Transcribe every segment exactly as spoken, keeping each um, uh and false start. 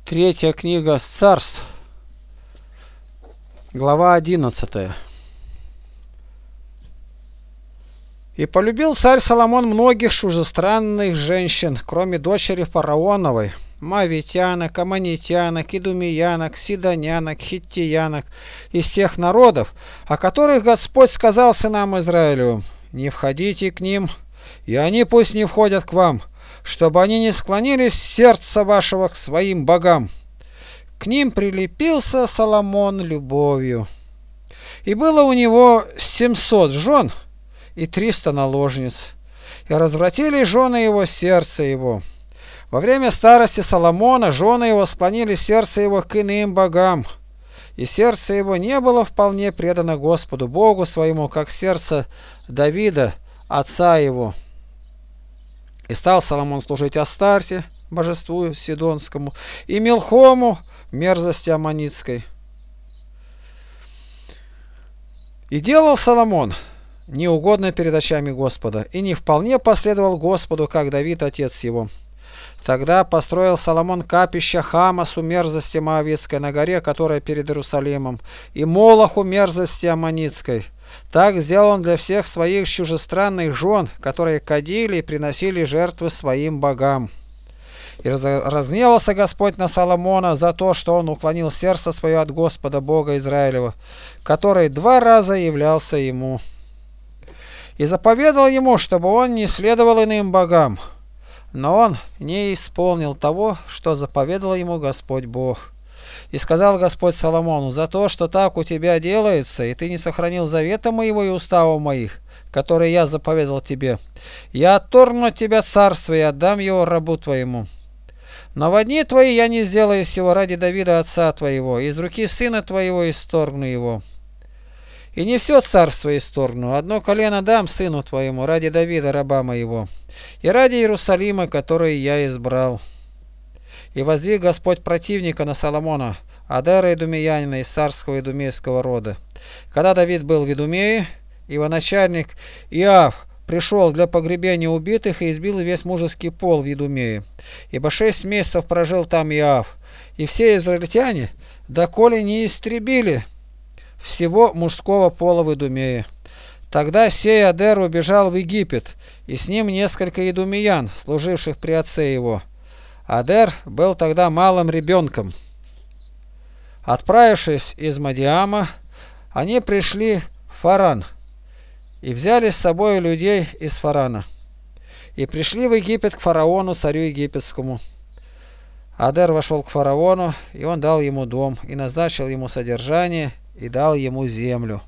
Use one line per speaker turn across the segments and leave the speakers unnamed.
Третья книга Царств, глава одиннадцатая. И полюбил царь Соломон многих чужестранных женщин, кроме дочери фараоновой, моавитянок, аммонитянок, идумеянок, сидонянок, хиттиянок, из тех народов, о которых Господь сказал сынам Израилевым: не входите к ним, и они пусть не входят к вам, чтобы они не склонились сердца вашего к своим богам. К ним прилепился Соломон любовью. И было у него семьсот жен и триста наложниц, и развратили жены его сердце его. Во время старости Соломона жены его склонили сердце его к иным богам, и сердце его не было вполне предано Господу Богу своему, как сердце Давида, отца его. И стал Соломон служить Астарте, божеству Сидонскому, и Милхому, мерзости аммонитской. И делал Соломон неугодно перед очами Господа, и не вполне последовал Господу, как Давид, отец его. Тогда построил Соломон капище Хамасу, мерзости моавитской, на горе, которая перед Иерусалимом, и Молоху, мерзости аммонитской. Так сделал он для всех своих чужестранных жен, которые кадили и приносили жертвы своим богам. И разгневался Господь на Соломона за то, что он уклонил сердце свое от Господа Бога Израилева, который два раза являлся ему. И заповедал ему, чтобы он не следовал иным богам. Но он не исполнил того, что заповедал ему Господь Бог. И сказал Господь Соломону: за то, что так у тебя делается, и ты не сохранил завета моего и уставов моих, которые я заповедал тебе, я отторгну от тебя царство и отдам его рабу твоему. Но во дни твои я не сделаю сего ради Давида отца твоего, из руки сына твоего исторгну его. И не все царство исторгну, одно колено дам сыну твоему ради Давида раба моего, и ради Иерусалима, который я избрал. И воздвиг Господь противника на Соломона, Адера идумеянина из царского идумейского рода. Когда Давид был в Идумее, его начальник Иав пришел для погребения убитых и избил весь мужеский пол в Идумее. Ибо шесть месяцев прожил там Иав, и все израильтяне, доколе не истребили всего мужского пола в Идумее. Тогда сей Адер убежал в Египет, и с ним несколько идумеян, служивших при отце его. Адер был тогда малым ребенком. Отправившись из Мадиама, они пришли в Фаран и взяли с собой людей из Фарана. И пришли в Египет к фараону, царю египетскому. Адер вошел к фараону, и он дал ему дом, и назначил ему содержание, и дал ему землю.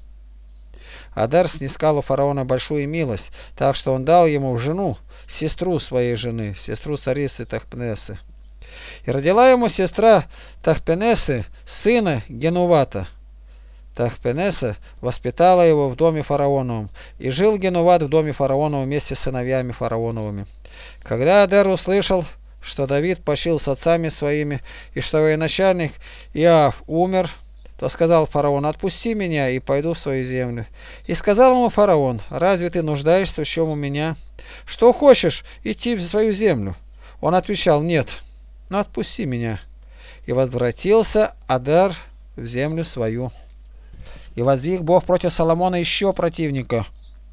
Адер снискал у фараона большую милость, так что он дал ему в жену сестру своей жены, сестру царицы Тахпенесы. И родила ему сестра Тахпенесы сына Генувата. Тахпенеса воспитала его в доме фараоновом, и жил Генуват в доме фараоновом вместе с сыновьями фараоновыми. Когда Адер услышал, что Давид почил с отцами своими, и что военачальник Иав умер, то сказал фараон: отпусти меня, и пойду в свою землю. И сказал ему фараон: разве ты нуждаешься в чем у меня? Что хочешь идти в свою землю? Он отвечал: нет, но отпусти меня. И возвратился Адер в землю свою. И воздвиг Бог против Соломона еще противника,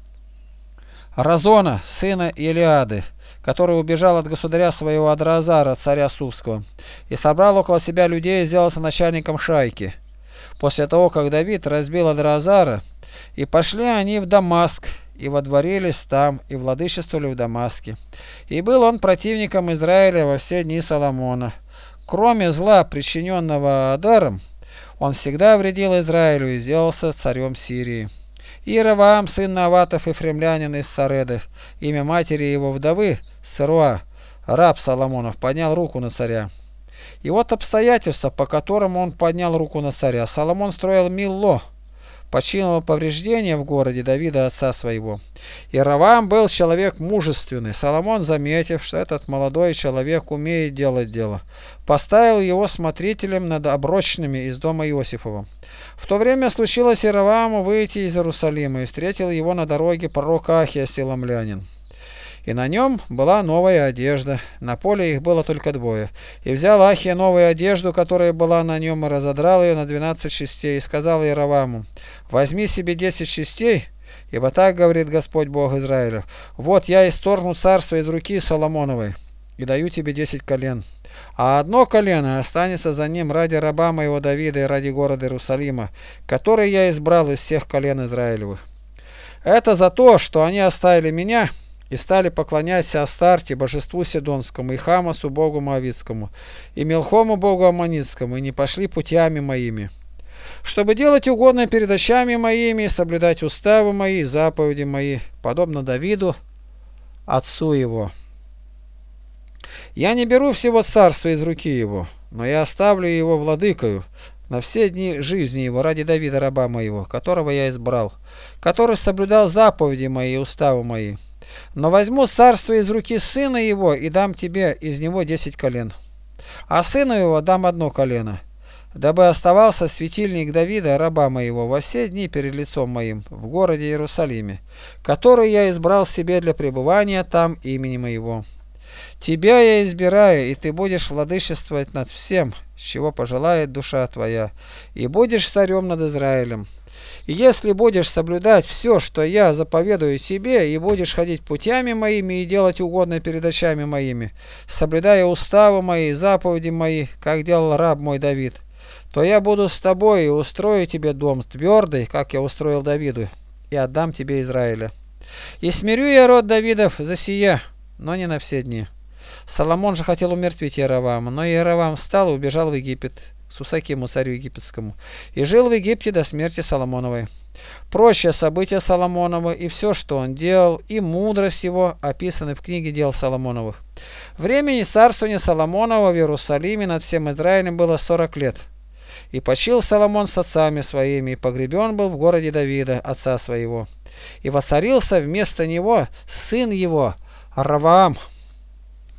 Разона, сына Илиады, который убежал от государя своего Адразара, царя Сувского, и собрал около себя людей и сделался начальником шайки. После того, как Давид разбил Адразара, и пошли они в Дамаск, и водворились там, и владычествовали в Дамаске. И был он противником Израиля во все дни Соломона. Кроме зла, причиненного Адаром, он всегда вредил Израилю и сделался царем Сирии. И Иераваам, сын Наватов, ефремлянин из Сареды, имя матери его вдовы, Саруа, раб Соломонов, поднял руку на царя. И вот обстоятельства, по которым он поднял руку на царя. Соломон строил Милло, починил повреждения в городе Давида отца своего. Иераваам был человек мужественный. Соломон, заметив, что этот молодой человек умеет делать дело, поставил его смотрителем над оброчными из дома Иосифова. В то время случилось Иеравааму выйти из Иерусалима, и встретил его на дороге пророк Ахия Силамлянин. И на нем была новая одежда, на поле их было только двое. И взял Ахия новую одежду, которая была на нем, и разодрал ее на двенадцать частей, и сказал Иероваму: возьми себе десять частей, ибо так говорит Господь Бог Израилев: вот я исторгну царство из руки Соломоновой, и даю тебе десять колен. А одно колено останется за ним ради раба моего Давида и ради города Иерусалима, который я избрал из всех колен Израилевых. Это за то, что они оставили меня и стали поклоняться Астарте, божеству Сидонскому, и Хамасу, богу Моавитскому, и Милхому, богу Аммонитскому, и не пошли путями моими, чтобы делать угодно перед очами моими, и соблюдать уставы мои и заповеди мои, подобно Давиду, отцу его. Я не беру всего царства из руки его, но я оставлю его владыкою на все дни жизни его ради Давида раба моего, которого я избрал, который соблюдал заповеди мои и уставы мои. Но возьму царство из руки сына его и дам тебе из него десять колен, а сыну его дам одно колено, дабы оставался светильник Давида раба моего во все дни перед лицом моим в городе Иерусалиме, который я избрал себе для пребывания там имени моего. Тебя я избираю, и ты будешь владычествовать над всем, чего пожелает душа твоя, и будешь царем над Израилем. И если будешь соблюдать все, что я заповедую тебе, и будешь ходить путями моими и делать угодно перед очами моими, соблюдая уставы мои и заповеди мои, как делал раб мой Давид, то я буду с тобой и устрою тебе дом твердый, как я устроил Давиду, и отдам тебе Израиля. И смирю я род Давидов за сия, но не на все дни. Соломон же хотел умертвить Иеровама, но Иеровам встал и убежал в Египет к Сусакиму, царю египетскому, и жил в Египте до смерти Соломоновой. Прочие события Соломонова и все, что он делал, и мудрость его описаны в книге дел Соломоновых. Времени царствования Соломонова в Иерусалиме над всем Израилем было сорок лет. И почил Соломон с отцами своими, и погребен был в городе Давида, отца своего. И воцарился вместо него сын его, Раваам.